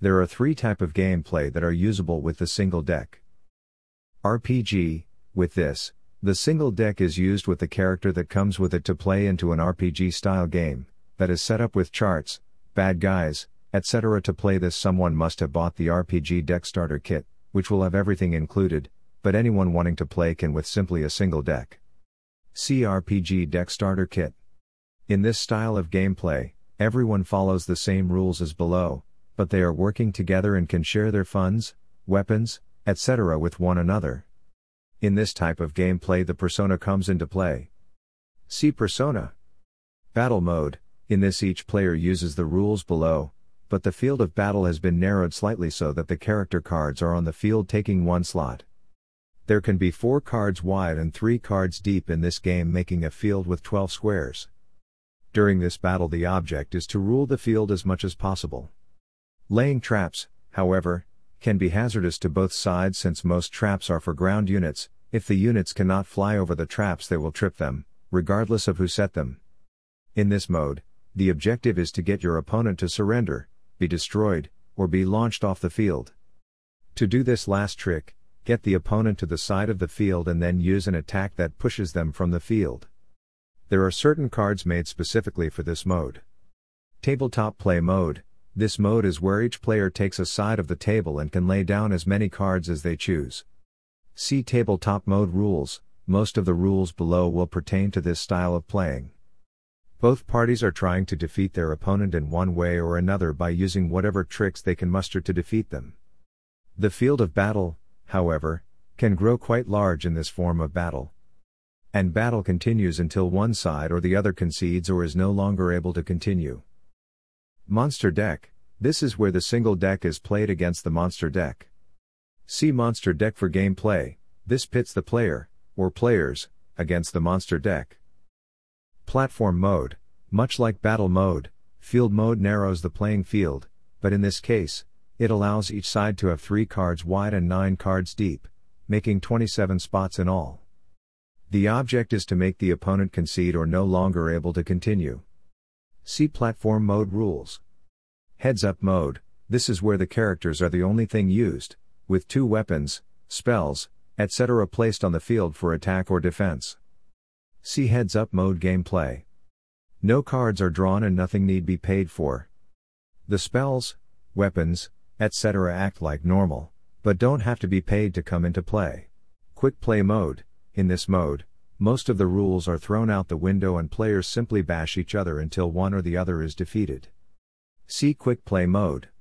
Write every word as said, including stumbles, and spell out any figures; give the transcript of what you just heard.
There are three types of gameplay that are usable with the single deck. R P G, with this, the single deck is used with the character that comes with it to play into an R P G-style game, that is set up with charts, bad guys, et cetera. To play this, someone must have bought the R P G deck starter kit, which will have everything included, but anyone wanting to play can with simply a single deck. See R P G deck starter kit. In this style of gameplay, everyone follows the same rules as below, but they are working together and can share their funds, weapons, et cetera with one another. In this type of gameplay, the persona comes into play. See Persona. Battle mode. In this, each player uses the rules below, but the field of battle has been narrowed slightly so that the character cards are on the field taking one slot. There can be four cards wide and three cards deep in this game, making a field with twelve squares. During this battle, the object is to rule the field as much as possible. Laying traps, however, can be hazardous to both sides, since most traps are for ground units. If the units cannot fly over the traps, they will trip them, regardless of who set them. In this mode, the objective is to get your opponent to surrender, be destroyed, or be launched off the field. To do this last trick, get the opponent to the side of the field and then use an attack that pushes them from the field. There are certain cards made specifically for this mode. Tabletop play mode. This mode is where each player takes a side of the table and can lay down as many cards as they choose. See tabletop mode rules. Most of the rules below will pertain to this style of playing. Both parties are trying to defeat their opponent in one way or another by using whatever tricks they can muster to defeat them. The field of battle, however, can grow quite large in this form of battle. And battle continues until one side or the other concedes or is no longer able to continue. Monster deck. This is where the single deck is played against the monster deck. See monster deck for gameplay. This pits the player, or players, against the monster deck. Platform mode. Much like battle mode, field mode narrows the playing field, but in this case, it allows each side to have three cards wide and nine cards deep, making twenty-seven spots in all. The object is to make the opponent concede or no longer able to continue. See platform mode rules. Heads up mode. This is where the characters are the only thing used, with two weapons, spells, et cetera placed on the field for attack or defense. See heads up mode gameplay. No cards are drawn and nothing need be paid for. The spells, weapons, et cetera act like normal, but don't have to be paid to come into play. Quick play mode. In this mode, most of the rules are thrown out the window and players simply bash each other until one or the other is defeated. See quick play mode.